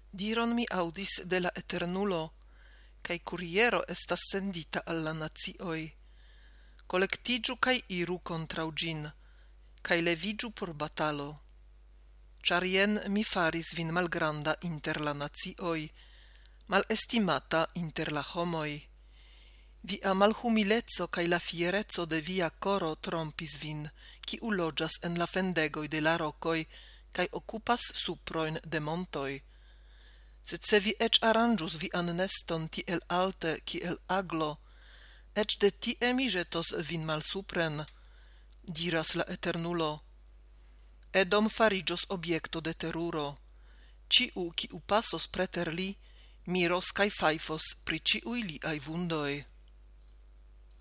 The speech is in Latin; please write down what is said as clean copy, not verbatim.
Diron mi audis de la Eternulo, cae curiero estas sendita alla nazioi. Collectigiu cae iru contrau gin, cae levigiu por batalo. Char ien mi faris vin malgranda inter la nazioi, malestimata inter la homoi. Via malhumilezzo cae la fierezzo de via coro trompis vin, ciu logias en la fendegoi de la rocoi, cae occupas suproin de montoi. Sed se vi ec arangius vian neston tiel alte ciel aglo, ec de tie mi jetos vin mal supren, diras la Eternulo. Edom farigios obiecto de teruro. Ciu passos preter li, miros cae faifos pri ciui liai vundoi.